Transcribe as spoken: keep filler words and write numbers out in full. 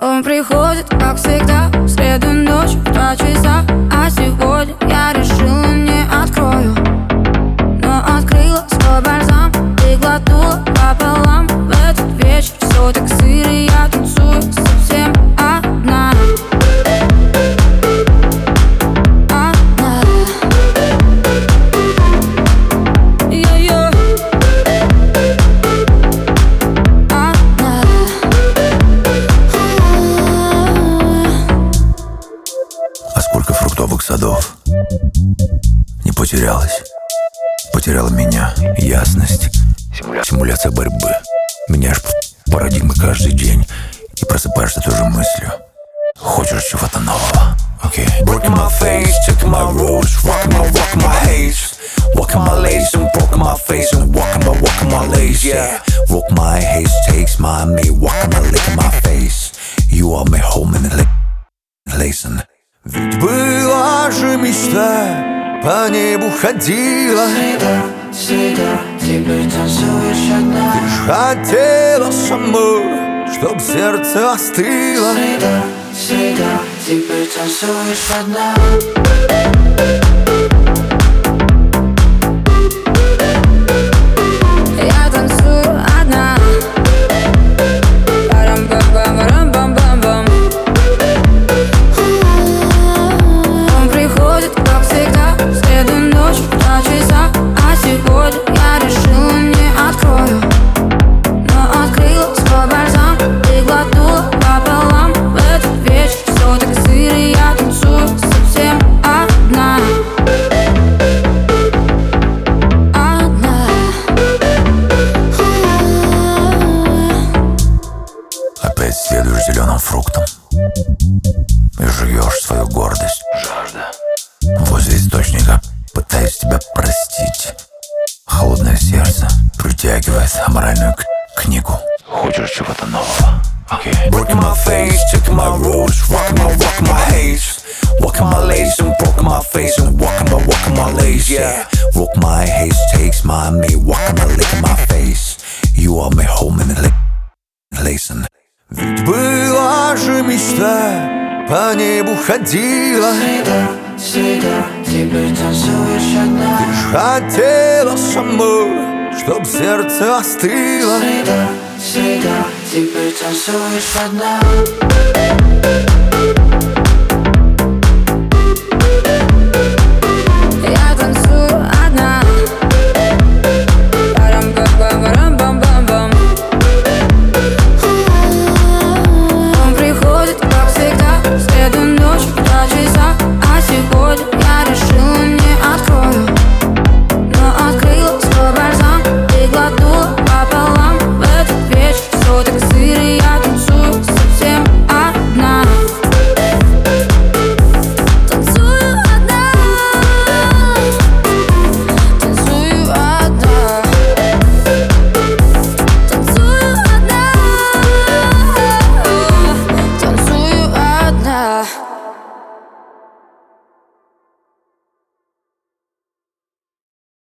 Он приходит, как всегда, в среду ночью в два часа. А сегодня я решила, не открою, но открыла свой бальзам и глотнула пополам. В этот вечер все так сыро, я танцую совсем одна. Одна. Йо-йо. Одна. А сколько фруктовых садов не потерялась, потеряла меня ясность, симуля... симуляция борьбы. Меняешь парадигмы каждый день и просыпаешься той же мыслью. Хочешь чего-то нового. Okay. Breaking my face, checking my rules, rocking my, rocking my haze, walking my lace and broken my face and walking my, walking my lace. Yeah, rock my haze takes my me, walking my, licking my face. You are my home and lacing. Ведь была же мечта, по небу ходила. Всегда, всегда, теперь танцуешь одна. Ты ж хотела со мной, чтоб сердце остыло. Всегда, всегда, теперь танцуешь одна. Я танцую одна. Парам-пам-пам-парам-пам-пам-пам. Он приходит, как всегда, в среду ночью в два часа. А сегодня я решила, не открою, но открыла свой бальзам и глотнула пополам. В этот вечер все так сыро, я танцую совсем одна. Одна. Опять следуешь зеленым фруктом и жуешь свою гордость. Жажда. Возле источника пытаюсь тебя простить. Холодное сердце притягивает аморальную к- книгу. Хочешь чего-то нового. Okay. Breaking my face, checking my rules, rocking my, rocking my haze, walking my lace and broken my face and walking my, walking my lace. Yeah, rock my haze takes my me, walking my, licking my face. You are my home and lacing. Ведь была же мечта, по небу ходила. Всегда, всегда, теперь танцуешь одна. Ты ж хотела со мной, чтоб сердце остыло. Всегда, всегда, теперь танцуешь одна.